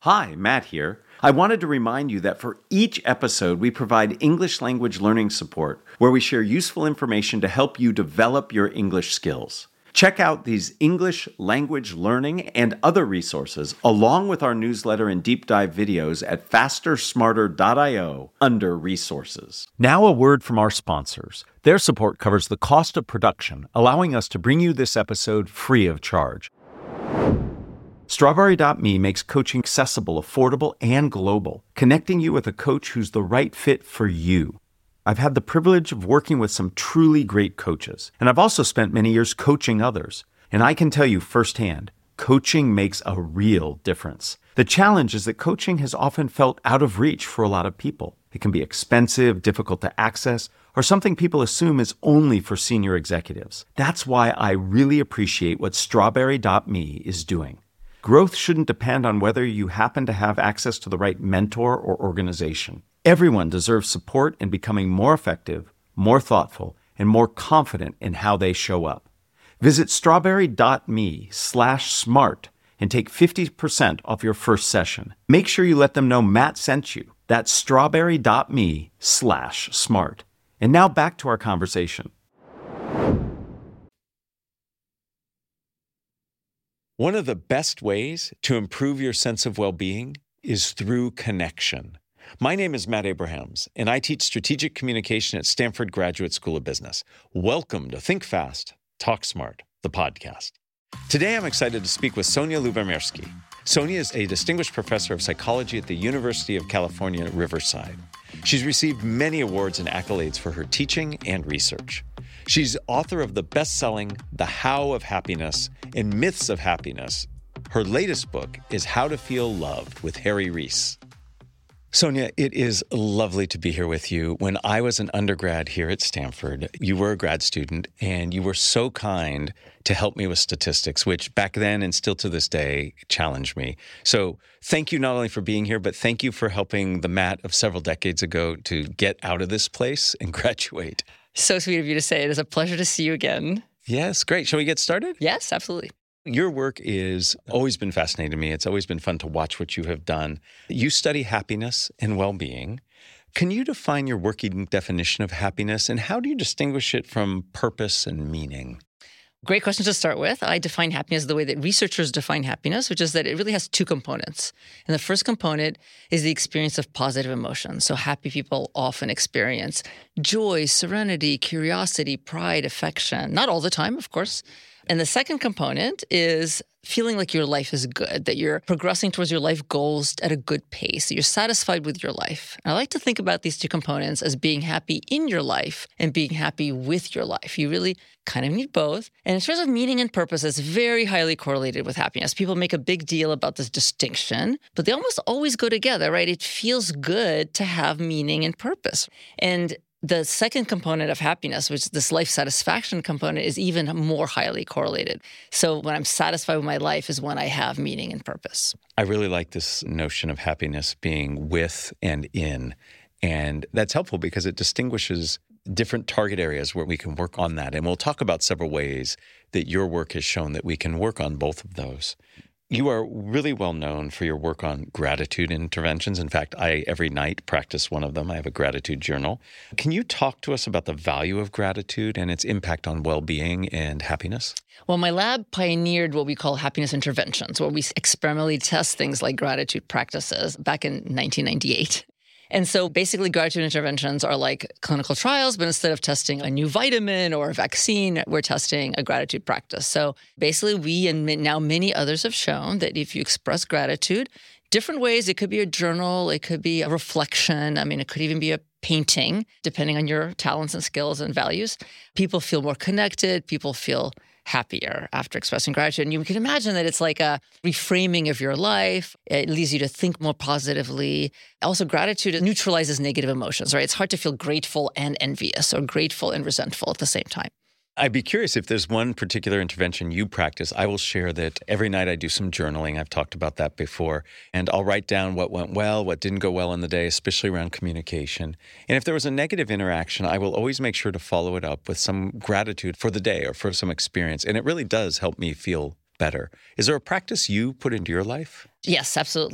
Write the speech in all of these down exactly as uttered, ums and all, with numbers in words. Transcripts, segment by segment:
Hi, Matt here. I wanted to remind you that for each episode, we provide English language learning support where we share useful information to help you develop your English skills. Check out these English language learning and other resources along with our newsletter and deep dive videos at faster smarter dot io under resources. Now a word from our sponsors. Their support covers the cost of production, allowing us to bring you this episode free of charge. Strawberry dot me makes coaching accessible, affordable, and global, connecting you with a coach who's the right fit for you. I've had the privilege of working with some truly great coaches, and I've also spent many years coaching others. And I can tell you firsthand, coaching makes a real difference. The challenge is that coaching has often felt out of reach for a lot of people. It can be expensive, difficult to access, or something people assume is only for senior executives. That's why I really appreciate what Strawberry dot me is doing. Growth shouldn't depend on whether you happen to have access to the right mentor or organization. Everyone deserves support in becoming more effective, more thoughtful, and more confident in how they show up. Visit strawberry dot me slash smart and take fifty percent off your first session. Make sure you let them know Matt sent you. That's strawberry dot me slash smart. And now back to our conversation. One of the best ways to improve your sense of well-being is through connection. My name is Matt Abrahams, and I teach strategic communication at Stanford Graduate School of Business. Welcome to Think Fast, Talk Smart, the podcast. Today, I'm excited to speak with Sonia Lubomirski. Sonia is a distinguished professor of psychology at the University of California, Riverside. She's received many awards and accolades for her teaching and research. She's author of the best-selling The How of Happiness and Myths of Happiness. Her latest book is How to Feel Loved with Harry Reese. Sonia, it is lovely to be here with you. When I was an undergrad here at Stanford, you were a grad student, and you were so kind to help me with statistics, which back then and still to this day challenged me. So thank you not only for being here, but thank you for helping the Matt of several decades ago to get out of this place and graduate. So sweet of you to say. It is a pleasure to see you again. Yes, great. Shall we get started? Yes, absolutely. Your work has always been fascinating to me. It's always been fun to watch what you have done. You study happiness and well-being. Can you define your working definition of happiness, and how do you distinguish it from purpose and meaning? Great question to start with. I define happiness the way that researchers define happiness, which is that it really has two components. And the first component is the experience of positive emotions. So happy people often experience joy, serenity, curiosity, pride, affection. Not all the time, of course. And the second component is feeling like your life is good, that you're progressing towards your life goals at a good pace, that you're satisfied with your life. And I like to think about these two components as being happy in your life and being happy with your life. You really kind of need both. And in terms of meaning and purpose, it's very highly correlated with happiness. People make a big deal about this distinction, but they almost always go together, right? It feels good to have meaning and purpose. And the second component of happiness, which is this life satisfaction component, is even more highly correlated. So when I'm satisfied with my life is when I have meaning and purpose. I really like this notion of happiness being with and in. And that's helpful because it distinguishes different target areas where we can work on that. And we'll talk about several ways that your work has shown that we can work on both of those. You are really well known for your work on gratitude interventions. In fact, I every night practice one of them. I have a gratitude journal. Can you talk to us about the value of gratitude and its impact on well-being and happiness? Well, my lab pioneered what we call happiness interventions, where we experimentally test things like gratitude practices back in nineteen ninety-eight. And so basically gratitude interventions are like clinical trials, but instead of testing a new vitamin or a vaccine, we're testing a gratitude practice. So basically we and now many others have shown that if you express gratitude, different ways, it could be a journal, it could be a reflection, I mean, it could even be a painting, depending on your talents and skills and values. People feel more connected, people feel happier after expressing gratitude. And you can imagine that it's like a reframing of your life. It leads you to think more positively. Also, gratitude neutralizes negative emotions, right? It's hard to feel grateful and envious or grateful and resentful at the same time. I'd be curious if there's one particular intervention you practice. I will share that every night I do some journaling. I've talked about that before. And I'll write down what went well, what didn't go well in the day, especially around communication. And if there was a negative interaction, I will always make sure to follow it up with some gratitude for the day or for some experience. And it really does help me feel better. Is there a practice you put into your life? Yes, absolutely.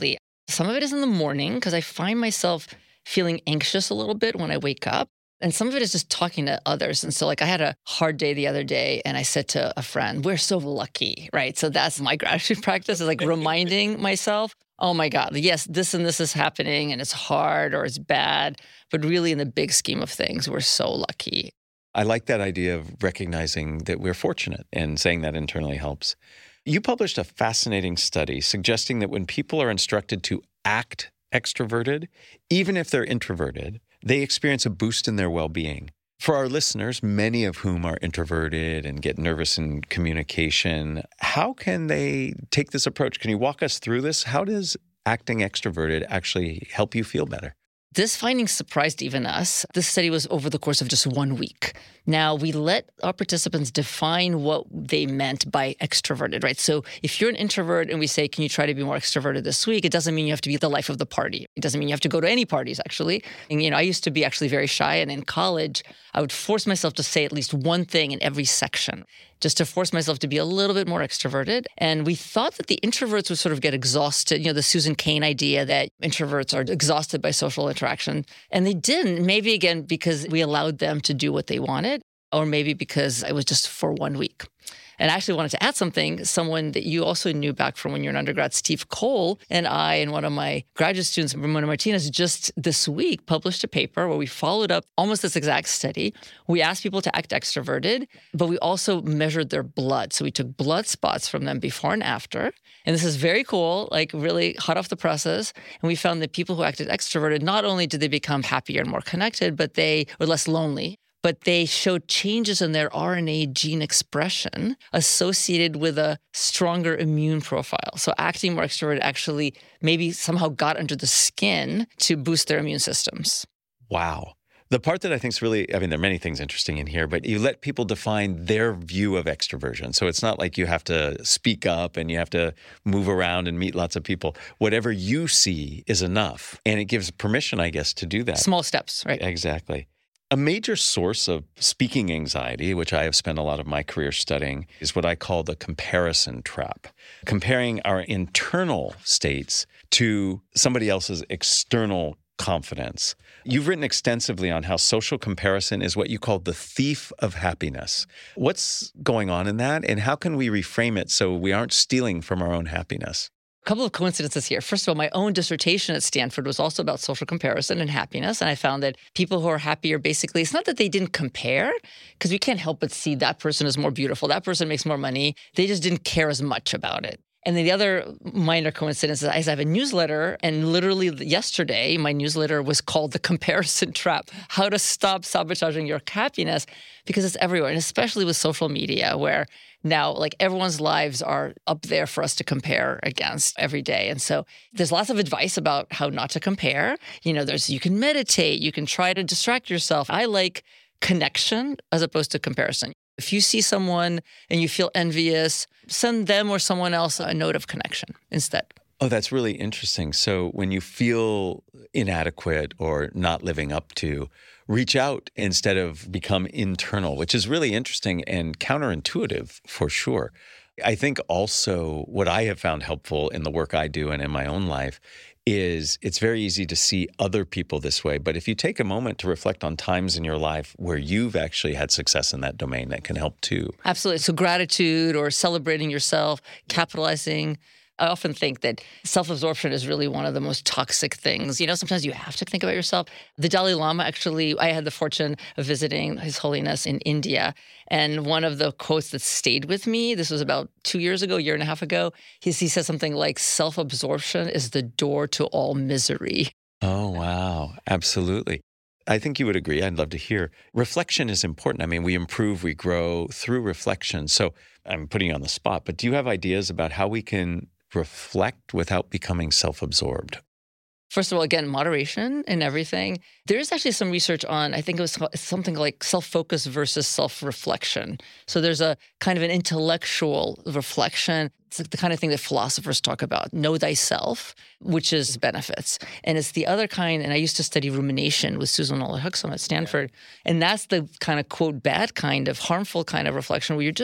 Some of it is in the morning because I find myself feeling anxious a little bit when I wake up. And some of it is just talking to others. And so like I had a hard day the other day and I said to a friend, we're so lucky, right? So that's my gratitude practice is like reminding myself, oh my God, yes, this and this is happening and it's hard or it's bad. But really in the big scheme of things, we're so lucky. I like that idea of recognizing that we're fortunate and saying that internally helps. You published a fascinating study suggesting that when people are instructed to act extroverted, even if they're introverted, they experience a boost in their well-being. For our listeners, many of whom are introverted and get nervous in communication, how can they take this approach? Can you walk us through this? How does acting extroverted actually help you feel better? This finding surprised even us. This study was over the course of just one week. Now, we let our participants define what they meant by extroverted, right? So if you're an introvert and we say, can you try to be more extroverted this week? It doesn't mean you have to be the life of the party. It doesn't mean you have to go to any parties, actually. And, you know, I used to be actually very shy. And in college, I would force myself to say at least one thing in every section, just to force myself to be a little bit more extroverted. And we thought that the introverts would sort of get exhausted, you know, the Susan Cain idea that introverts are exhausted by social interaction. And they didn't, maybe again, because we allowed them to do what they wanted, or maybe because it was just for one week. And I actually wanted to add something. Someone that you also knew back from when you were an undergrad, Steve Cole, and I and one of my graduate students, Ramona Martinez, just this week published a paper where we followed up almost this exact study. We asked people to act extroverted, but we also measured their blood. So we took blood spots from them before and after. And this is very cool, like really hot off the presses. And we found that people who acted extroverted, not only did they become happier and more connected, but they were less lonely. But they showed changes in their R N A gene expression associated with a stronger immune profile. So acting more extroverted actually maybe somehow got under the skin to boost their immune systems. Wow. The part that I think is really, I mean, there are many things interesting in here, but you let people define their view of extroversion. So it's not like you have to speak up and you have to move around and meet lots of people. Whatever you see is enough. And it gives permission, I guess, to do that. Small steps, right? Exactly. A major source of speaking anxiety, which I have spent a lot of my career studying, is what I call the comparison trap. Comparing our internal states to somebody else's external confidence. You've written extensively on how social comparison is what you call the thief of happiness. What's going on in that, and how can we reframe it so we aren't stealing from our own happiness? A couple of coincidences here. First of all, my own dissertation at Stanford was also about social comparison and happiness. And I found that people who are happier, basically, it's not that they didn't compare, because we can't help but see that person is more beautiful, that person makes more money. They just didn't care as much about it. And then the other minor coincidence is I have a newsletter, and literally yesterday, my newsletter was called The Comparison Trap, How to Stop Sabotaging Your Happiness, because it's everywhere, and especially with social media, where now, like, everyone's lives are up there for us to compare against every day. And so there's lots of advice about how not to compare. You know, there's, you can meditate, you can try to distract yourself. I like connection as opposed to comparison. If you see someone and you feel envious, send them or someone else a note of connection instead. Oh, that's really interesting. So when you feel inadequate or not living up to, reach out instead of become internal, which is really interesting and counterintuitive for sure. I think also what I have found helpful in the work I do and in my own life is it's very easy to see other people this way. But if you take a moment to reflect on times in your life where you've actually had success in that domain, that can help too. Absolutely. So gratitude or celebrating yourself, capitalizing. I often think that self-absorption is really one of the most toxic things. You know, sometimes you have to think about yourself. The Dalai Lama, actually, I had the fortune of visiting His Holiness in India. And one of the quotes that stayed with me, this was about two years ago, a year and a half ago, he, he said something like, self-absorption is the door to all misery. Oh, wow. Absolutely. I think you would agree. I'd love to hear. Reflection is important. I mean, we improve, we grow through reflection. So I'm putting you on the spot, but do you have ideas about how we can reflect without becoming self-absorbed? First of all, again, moderation in everything. There is actually some research on, I think it was something like self-focus versus self-reflection. So there's a kind of an intellectual reflection. It's like the kind of thing that philosophers talk about, know thyself, which is benefits. And it's the other kind, and I used to study rumination with Susan Huxham at Stanford. And that's the kind of, quote, bad kind of, harmful kind of reflection where you're just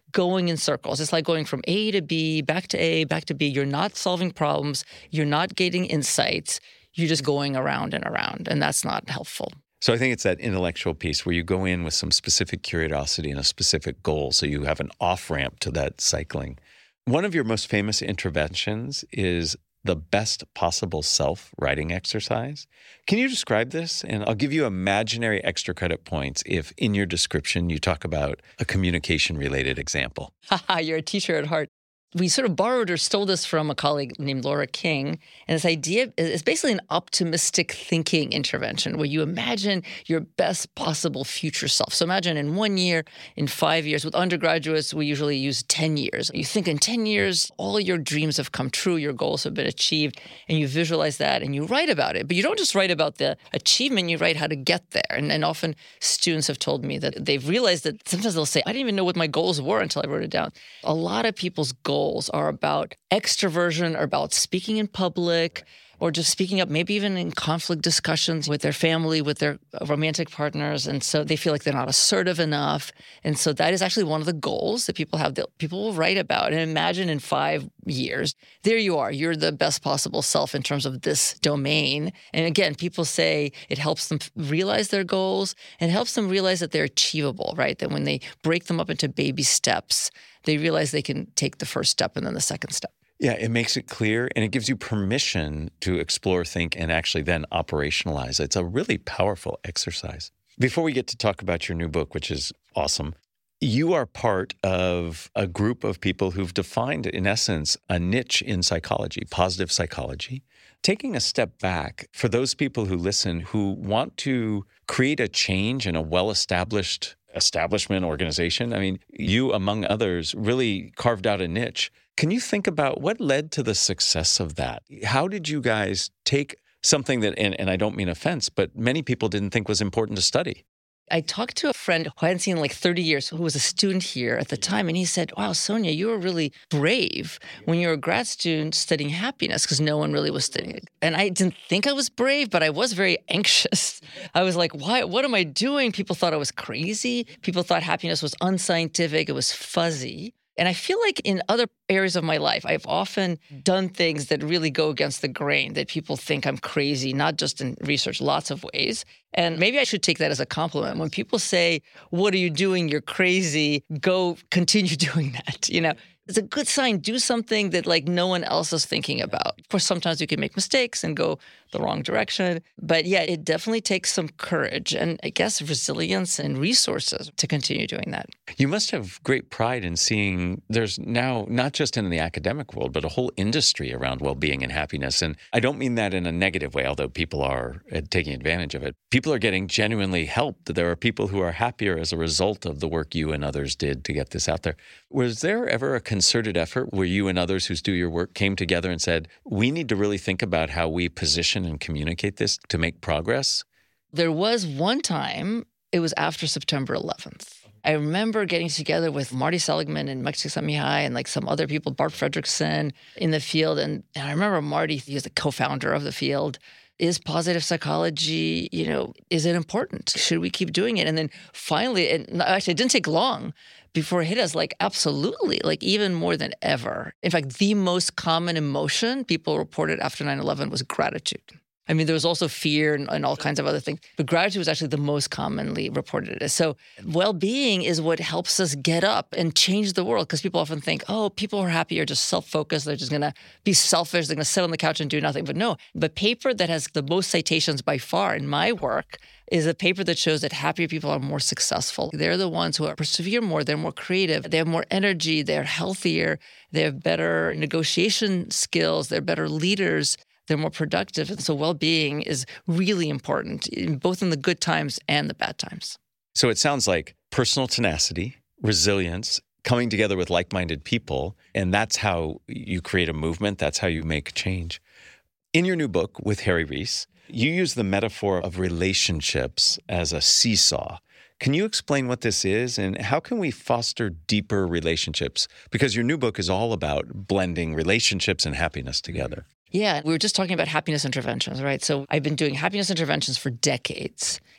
going in circles. It's like going from A to B, back to A, back to B. You're not solving problems. You're not getting insights. You're just going around and around, and that's not helpful. So I think it's that intellectual piece where you go in with some specific curiosity and a specific goal, so you have an off-ramp to that cycling. One of your most famous interventions is the best possible self writing exercise. Can you describe this? And I'll give you imaginary extra credit points if in your description you talk about a communication-related example. Haha, you're a teacher at heart. We sort of borrowed or stole this from a colleague named Laura King. And this idea is basically an optimistic thinking intervention where you imagine your best possible future self. So imagine in one year, in five years. With undergraduates, we usually use ten years. You think in ten years, all your dreams have come true, your goals have been achieved, and you visualize that and you write about it. But you don't just write about the achievement, you write how to get there. And, and often students have told me that they've realized that sometimes they'll say, I didn't even know what my goals were until I wrote it down. A lot of people's goals Goals are about extroversion, or about speaking in public, or just speaking up, maybe even in conflict discussions with their family, with their romantic partners. And so they feel like they're not assertive enough. And so that is actually one of the goals that people have that people will write about. And imagine in five years, there you are. You're the best possible self in terms of this domain. And again, people say it helps them realize their goals and helps them realize that they're achievable, right? That when they break them up into baby steps, they realize they can take the first step and then the second step. Yeah, it makes it clear and it gives you permission to explore, think, and actually then operationalize. It's a really powerful exercise. Before we get to talk about your new book, which is awesome, you are part of a group of people who've defined, in essence, a niche in psychology, positive psychology. Taking a step back, for those people who listen who want to create a change in a well-established establishment organization, I mean, you, among others, really carved out a niche. Can you think about what led to the success of that? How did you guys take something that, and, and I don't mean offense, but many people didn't think was important to study? I talked to a friend who I hadn't seen in like thirty years, who was a student here at the time. And he said, wow, Sonia, you were really brave when you were a grad student studying happiness, because no one really was studying it. And I didn't think I was brave, but I was very anxious. I was like, why? What am I doing? People thought I was crazy. People thought happiness was unscientific. It was fuzzy. And I feel like in other areas of my life, I've often done things that really go against the grain, that people think I'm crazy, not just in research, lots of ways. And maybe I should take that as a compliment. When people say, what are you doing? You're crazy. Go continue doing that. You know, it's a good sign. Do something that like no one else is thinking about. Of course, sometimes you can make mistakes and go the wrong direction. But yeah, it definitely takes some courage and I guess resilience and resources to continue doing that. You must have great pride in seeing there's now, not just in the academic world, but a whole industry around well-being and happiness. And I don't mean that in a negative way, although people are taking advantage of it. People are getting genuinely helped. There are people who are happier as a result of the work you and others did to get this out there. Was there ever a concerted effort where you and others who do your work came together and said, we need to really think about how we position and communicate this to make progress? There was one time, it was after September eleventh. I remember getting together with Marty Seligman and Mike Csikszentmihalyi and like some other people, Bart Fredrickson in the field. And, and I remember Marty, he was the co-founder of the field. Is positive psychology, you know, is it important? Should we keep doing it? And then finally, and actually it didn't take long before it hit us, like, absolutely, like even more than ever. In fact, the most common emotion people reported after nine eleven was gratitude. I mean, there was also fear and, and all kinds of other things, but gratitude was actually the most commonly reported. So well-being is what helps us get up and change the world, because people often think, oh, people who are happy are just self-focused. They're just going to be selfish. They're going to sit on the couch and do nothing. But no, the paper that has the most citations by far in my work is a paper that shows that happier people are more successful. They're the ones who are persevere more. They're more creative. They have more energy. They're healthier. They have better negotiation skills. They're better leaders. They're more productive. And so well-being is really important, both in the good times and the bad times. So it sounds like personal tenacity, resilience, coming together with like-minded people, and that's how you create a movement. That's how you make change. In your new book with Harry Rees, you use the metaphor of relationships as a seesaw. Can you explain what this is and how can we foster deeper relationships? Because your new book is all about blending relationships and happiness together. Yeah, we were just talking about happiness interventions, right? So I've been doing happiness interventions for decades.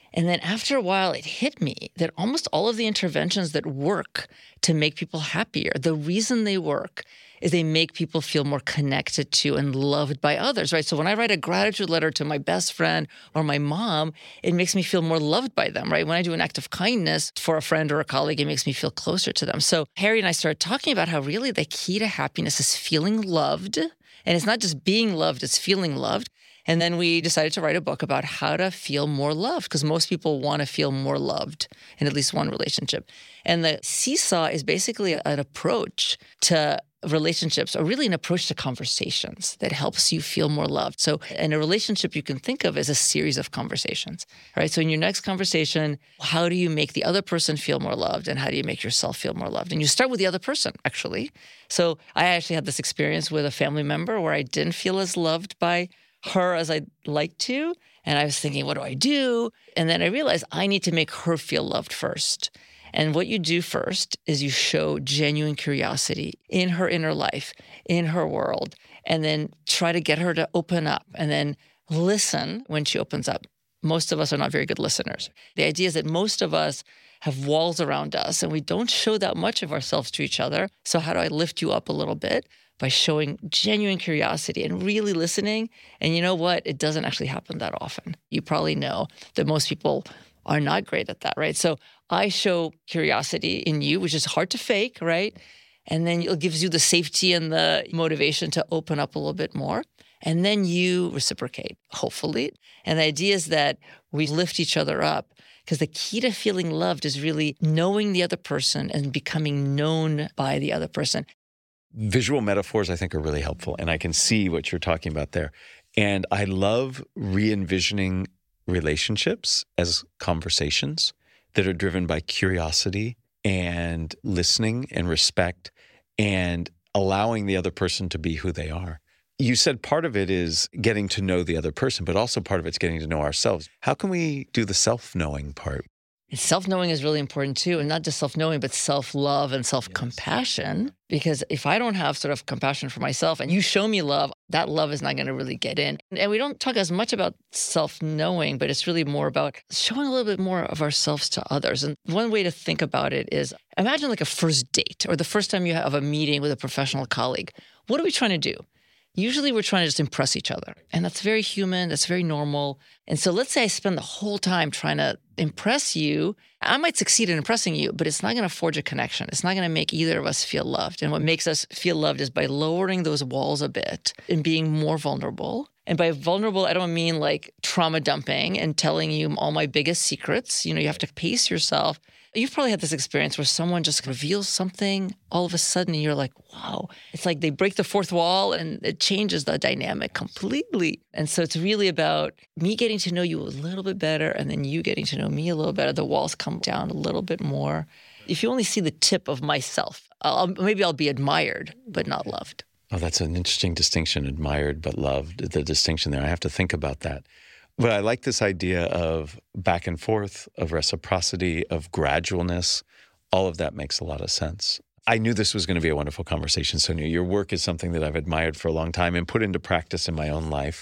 And then after a while, it hit me that almost all of the interventions that work to make people happier, the reason they work is they make people feel more connected to and loved by others, right? So when I write a gratitude letter to my best friend or my mom, it makes me feel more loved by them, right? When I do an act of kindness for a friend or a colleague, it makes me feel closer to them. So Harry and I started talking about how really the key to happiness is feeling loved. And it's not just being loved, it's feeling loved. And then we decided to write a book about how to feel more loved, because most people want to feel more loved in at least one relationship. And the Seesaw is basically an approach to relationships, or really an approach to conversations that helps you feel more loved. So in a relationship, you can think of as a series of conversations, right? So in your next conversation, how do you make the other person feel more loved, and how do you make yourself feel more loved? And you start with the other person, actually. So I actually had this experience with a family member where I didn't feel as loved by her as I'd like to. And I was thinking, what do I do? And then I realized I need to make her feel loved first. And what you do first is you show genuine curiosity in her inner life, in her world, and then try to get her to open up and then listen when she opens up. Most of us are not very good listeners. The idea is that most of us have walls around us and we don't show that much of ourselves to each other. So how do I lift you up a little bit? By showing genuine curiosity and really listening. And you know what? It doesn't actually happen that often. You probably know that most people are not great at that, right? So I show curiosity in you, which is hard to fake, right? And then it gives you the safety and the motivation to open up a little bit more. And then you reciprocate, hopefully. And the idea is that we lift each other up, because the key to feeling loved is really knowing the other person and becoming known by the other person. Visual metaphors, I think, are really helpful. And I can see what you're talking about there. And I love re-envisioning relationships as conversations that are driven by curiosity and listening and respect and allowing the other person to be who they are. You said part of it is getting to know the other person, but also part of it's getting to know ourselves. How can we do the self-knowing part? Self-knowing is really important too, and not just self-knowing, but self-love and self-compassion. Yes. Because if I don't have sort of compassion for myself and you show me love, that love is not going to really get in. And we don't talk as much about self-knowing, but it's really more about showing a little bit more of ourselves to others. And one way to think about it is, imagine like a first date or the first time you have a meeting with a professional colleague. What are we trying to do? Usually we're trying to just impress each other. And that's very human. That's very normal. And so let's say I spend the whole time trying to impress you. I might succeed in impressing you, but it's not going to forge a connection. It's not going to make either of us feel loved. And what makes us feel loved is by lowering those walls a bit and being more vulnerable. And by vulnerable, I don't mean like trauma dumping and telling you all my biggest secrets. You know, you have to pace yourself. You've probably had this experience where someone just reveals something all of a sudden and you're like, wow. It's like they break the fourth wall and it changes the dynamic completely. And so it's really about me getting to know you a little bit better and then you getting to know me a little better. The walls come down a little bit more. If you only see the tip of myself, I'll, maybe I'll be admired, but not loved. Oh, that's an interesting distinction, admired but loved, the distinction there. I have to think about that. But I like this idea of back and forth, of reciprocity, of gradualness. All of that makes a lot of sense. I knew this was going to be a wonderful conversation, Sonia. Your work is something that I've admired for a long time and put into practice in my own life.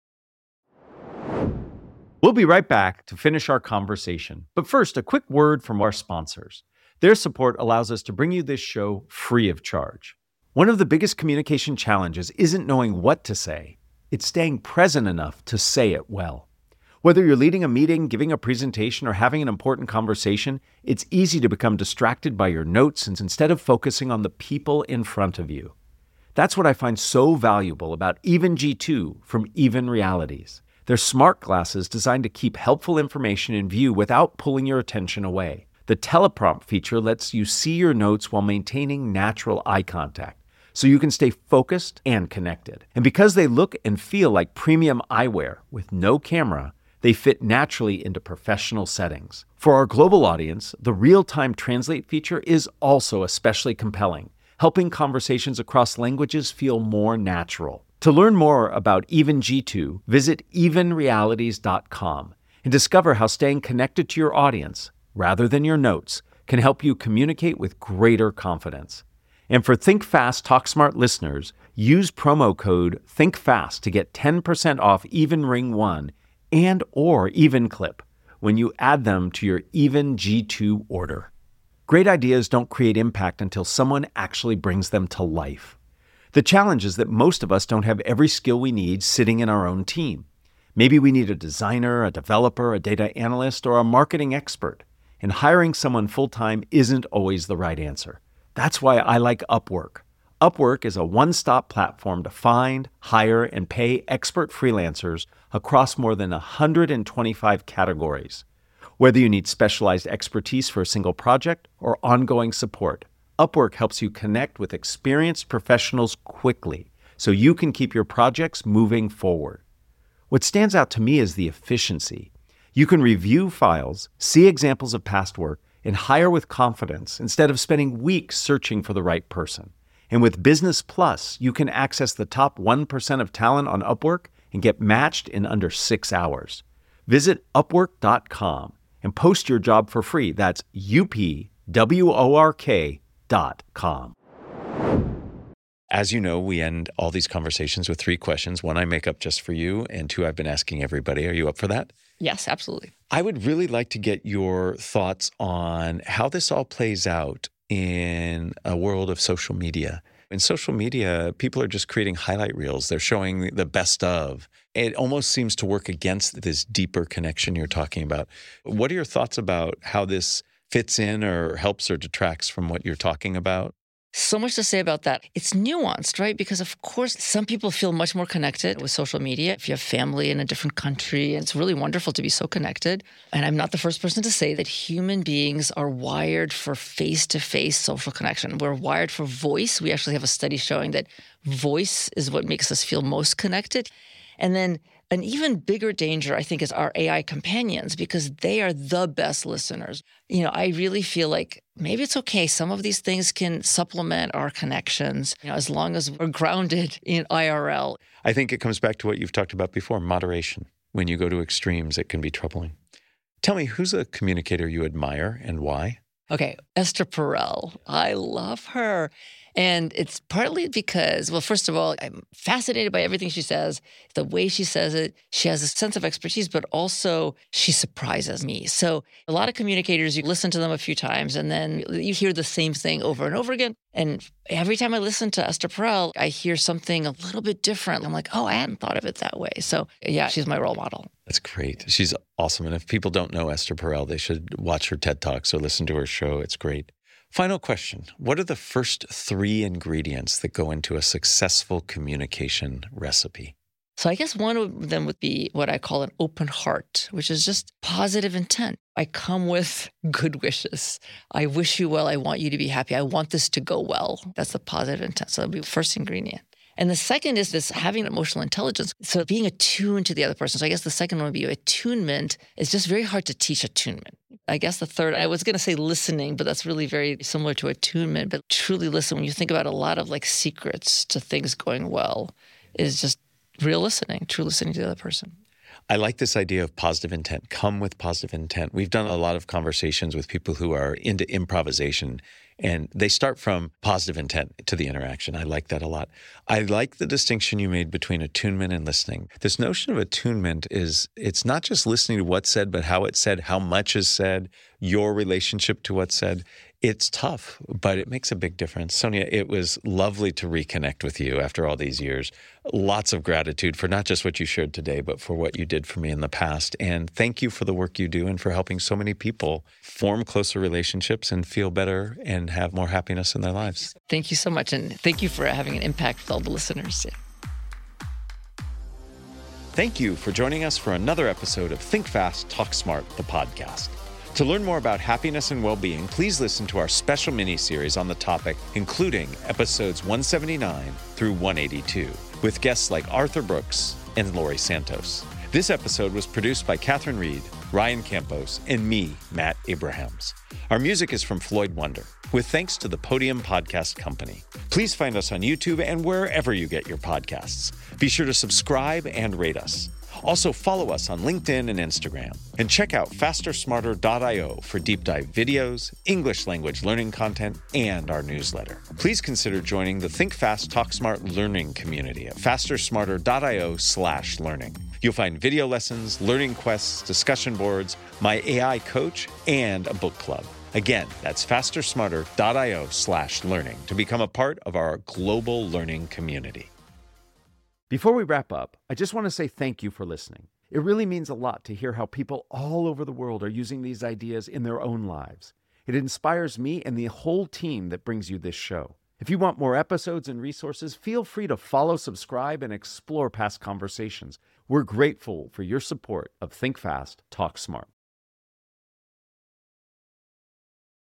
We'll be right back to finish our conversation. But first, a quick word from our sponsors. Their support allows us to bring you this show free of charge. One of the biggest communication challenges isn't knowing what to say. It's staying present enough to say it well. Whether you're leading a meeting, giving a presentation, or having an important conversation, it's easy to become distracted by your notes instead of focusing on the people in front of you. That's what I find so valuable about Even G two from Even Realities. They're smart glasses designed to keep helpful information in view without pulling your attention away. The teleprompt feature lets you see your notes while maintaining natural eye contact, so you can stay focused and connected. And because they look and feel like premium eyewear with no camera, they fit naturally into professional settings. For our global audience, the real-time translate feature is also especially compelling, helping conversations across languages feel more natural. To learn more about Even G two, visit even realities dot com and discover how staying connected to your audience, rather than your notes, can help you communicate with greater confidence. And for Think Fast, Talk Smart listeners, use promo code ThinkFast to get ten percent off Even Ring one and or Even Clip when you add them to your Even G two order. Great ideas don't create impact until someone actually brings them to life. The challenge is that most of us don't have every skill we need sitting in our own team. Maybe we need a designer, a developer, a data analyst, or a marketing expert. And hiring someone full-time isn't always the right answer. That's why I like Upwork. Upwork is a one-stop platform to find, hire, and pay expert freelancers across more than one hundred twenty-five categories. Whether you need specialized expertise for a single project or ongoing support, Upwork helps you connect with experienced professionals quickly so you can keep your projects moving forward. What stands out to me is the efficiency. You can review files, see examples of past work, and hire with confidence instead of spending weeks searching for the right person. And with Business Plus, you can access the top one percent of talent on Upwork and get matched in under six hours. Visit upwork dot com and post your job for free. That's U P W O R K dot com. As you know, we end all these conversations with three questions. One I make up just for you, and two I've been asking everybody. Are you up for that? Yes, absolutely. I would really like to get your thoughts on how this all plays out in a world of social media. In social media, people are just creating highlight reels. They're showing the best of. It almost seems to work against this deeper connection you're talking about. What are your thoughts about how this fits in or helps or detracts from what you're talking about? So much to say about that. It's nuanced, right? Because of course, some people feel much more connected with social media. If you have family in a different country, it's really wonderful to be so connected. And I'm not the first person to say that human beings are wired for face-to-face social connection. We're wired for voice. We actually have a study showing that voice is what makes us feel most connected. And then an even bigger danger, I think, is our A I companions, because they are the best listeners. You know, I really feel like maybe it's okay. Some of these things can supplement our connections, you know, as long as we're grounded in I R L. I think it comes back to what you've talked about before, moderation. When you go to extremes, it can be troubling. Tell me, who's a communicator you admire and why? Okay, Esther Perel. I love her. And it's partly because, well, first of all, I'm fascinated by everything she says, the way she says it. She has a sense of expertise, but also she surprises me. So a lot of communicators, you listen to them a few times and then you hear the same thing over and over again. And every time I listen to Esther Perel, I hear something a little bit different. I'm like, oh, I hadn't thought of it that way. So yeah, she's my role model. That's great. She's awesome. And if people don't know Esther Perel, they should watch her TED Talks or listen to her show. It's great. Final question. What are the first three ingredients that go into a successful communication recipe? So I guess one of them would be what I call an open heart, which is just positive intent. I come with good wishes. I wish you well. I want you to be happy. I want this to go well. That's the positive intent. So that'd be the first ingredient. And the second is this having emotional intelligence. So being attuned to the other person. So I guess the second one would be attunement. It's just very hard to teach attunement. I guess the third, I was going to say listening, but that's really very similar to attunement. But truly listen, when you think about a lot of like secrets to things going well, is just real listening, true listening to the other person. I like this idea of positive intent. Come with positive intent. We've done a lot of conversations with people who are into improvisation, and they start from positive intent to the interaction. I like that a lot. I like the distinction you made between attunement and listening. This notion of attunement is, it's not just listening to what's said, but how it's said, how much is said, your relationship to what's said. It's tough, but it makes a big difference. Sonia, it was lovely to reconnect with you after all these years. Lots of gratitude for not just what you shared today, but for what you did for me in the past. And thank you for the work you do and for helping so many people form closer relationships and feel better and have more happiness in their lives. Thank you so much. And thank you for having an impact with all the listeners. Thank you for joining us for another episode of Think Fast, Talk Smart, the podcast. To learn more about happiness and well-being, please listen to our special mini-series on the topic, including episodes one seventy-nine through one eighty-two, with guests like Arthur Brooks and Laurie Santos. This episode was produced by Catherine Reed, Ryan Campos, and me, Matt Abrahams. Our music is from Floyd Wonder, with thanks to the Podium Podcast Company. Please find us on YouTube and wherever you get your podcasts. Be sure to subscribe and rate us. Also, follow us on LinkedIn and Instagram. And check out faster smarter dot io for deep dive videos, English language learning content, and our newsletter. Please consider joining the Think Fast, Talk Smart learning community at faster smarter dot io slash learning. You'll find video lessons, learning quests, discussion boards, my A I coach, and a book club. Again, that's faster smarter dot io slash learning to become a part of our global learning community. Before we wrap up, I just want to say thank you for listening. It really means a lot to hear how people all over the world are using these ideas in their own lives. It inspires me and the whole team that brings you this show. If you want more episodes and resources, feel free to follow, subscribe, and explore past conversations. We're grateful for your support of Think Fast, Talk Smart.